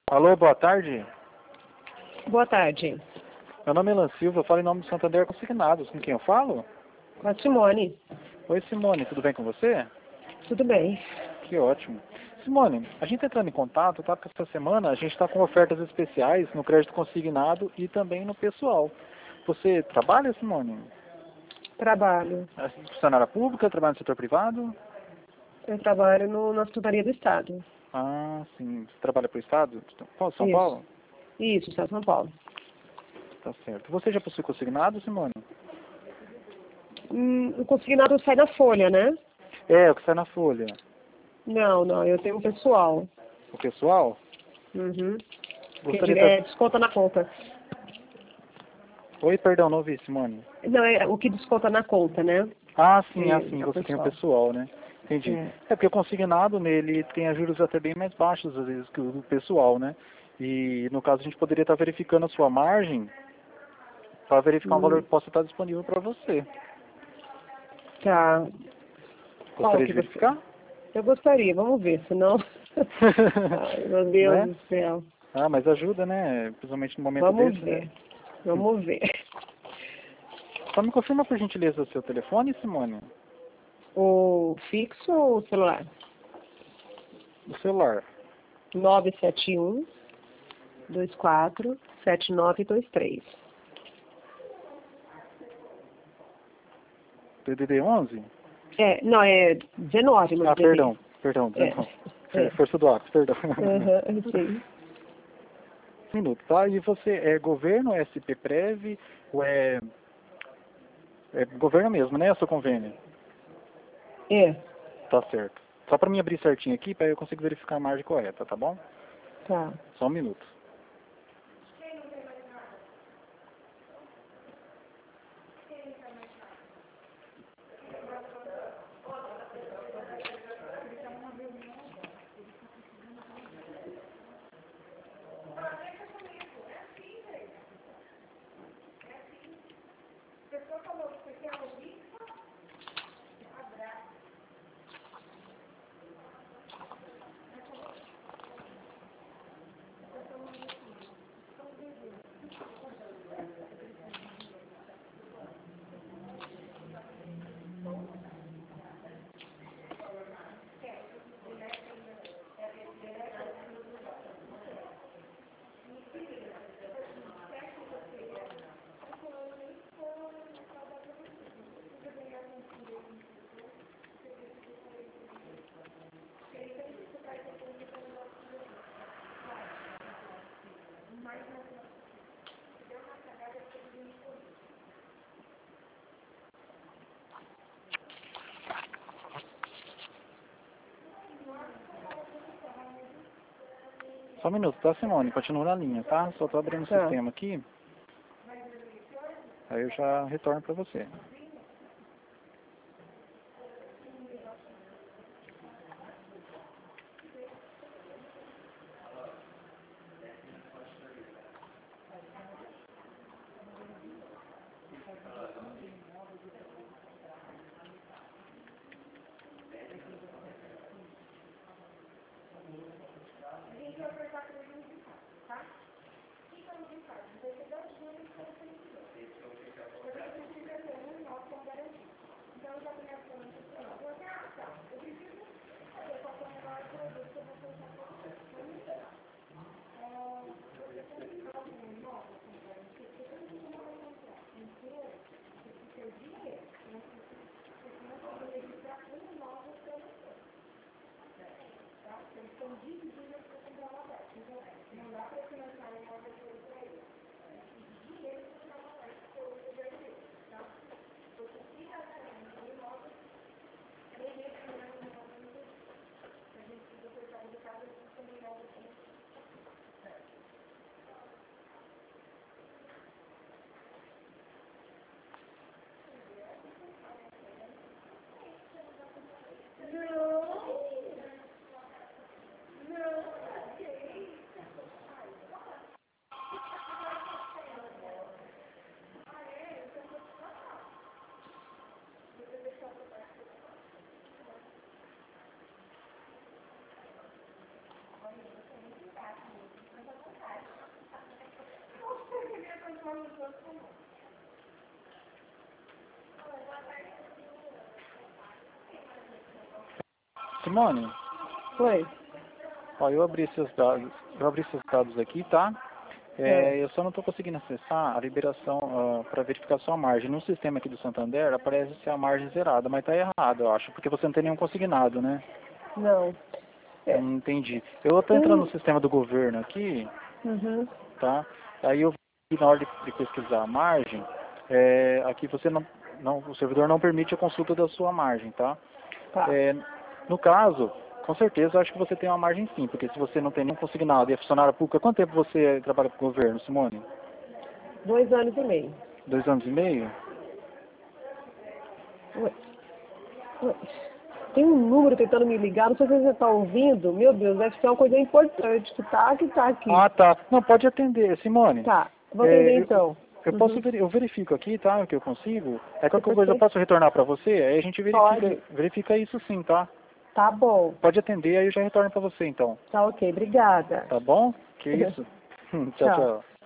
Alô, boa tarde. Boa tarde. Meu nome é Lan Silva, eu falo em nome do Santander Consignados. Com quem eu falo? Com a Simone. Oi, Simone, tudo bem com você? Tudo bem. Que ótimo. Simone, a gente está entrando em contato, tá? Porque essa semana a gente está com ofertas especiais no crédito consignado e também no pessoal. Você trabalha, Simone? Trabalho. É funcionária pública, trabalha no setor privado? Eu trabalho na Secretaria do Estado. Ah, sim. Você trabalha para o Estado? Qual, São Isso. Paulo? Isso, Estado de São Paulo. Tá certo. Você já possui consignado, Simone? O consignado sai da folha, né? É, o que sai na folha. Não, eu tenho um pessoal. O pessoal? Uhum. Gostaria de... Desconta na conta. Oi, perdão, não ouvi, Simone. Não, é o que desconta na conta, né? Ah, sim, É o você tem o pessoal. pessoal, né? Entendi. É. É porque o consignado nele tem juros até bem mais baixos, às vezes, que o do pessoal, né? E no caso a gente poderia estar verificando a sua margem para verificar um valor Hum, que possa estar disponível para você. tá. Qual Gostaria que de você... verificar? Eu gostaria, vamos ver, senão... Ai, meu Deus Né? do céu. Ah, mas ajuda, né? Principalmente no momento Vamos desse, né? ver. Vamos ver. Só me confirma, por gentileza, o seu telefone, Simone? O fixo ou o celular? O celular. 971-24-7923. DDD 11? Não, é 19 no Ah, DDD. perdão, É, 19. é. Força do Atos, perdão. Sim. Um minuto, tá? E você é governo, é SPPrev, ou é governo mesmo, né? É o seu convênio? É, Tá certo. Só para mim abrir certinho aqui, para eu conseguir verificar a margem correta, tá bom? tá. Só um minuto. Só um minuto, tá, Simone? Continua na linha, tá? Só tô abrindo o Tá. sistema aqui, aí eu já retorno para você. Simone, Oi. ó, eu abri esses dados aqui, tá? Eu só não estou conseguindo acessar a liberação para verificar sua margem. No sistema aqui do Santander aparece se a margem zerada, mas está errado, eu acho, porque você não tem nenhum consignado, né? Não. É. Entendi. Eu estou entrando no sistema do governo aqui, Uhum. tá? Aí eu vi na hora de pesquisar a margem, aqui você o servidor não permite a consulta da sua margem, tá? Tá. No caso, com certeza, eu acho que você tem uma margem sim, porque se você não tem nenhum consignado e é funcionária pública, quanto tempo você trabalha com o governo, Simone? 2 anos e meio. 2 anos e meio? Oi. Oi. Tem um número tentando me ligar, não sei se você está ouvindo. Meu Deus, deve ser uma coisa importante que tá aqui. Ah, tá. Não, pode atender, Simone. Tá, vou atender Eu, então. eu verifico aqui, tá, o que eu consigo. Qualquer Depois coisa eu você posso retornar para você, aí a gente pode. verifica isso sim, tá? Tá bom. Pode atender, aí eu já retorno para você então. Tá ok, obrigada. Tá bom? Que isso? Tchau, Tchau. tchau.